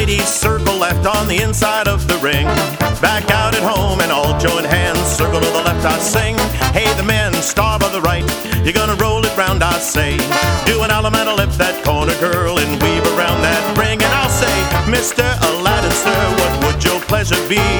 ladies circle left on the inside of the ring. Back out at home and all join hands, circle to the left I sing. Hey the men, star by the right, you're gonna roll it round I say. Do an Allemande lift that corner girl and weave around that ring. And I'll say, Mr. Aladdin sir, what would your pleasure be?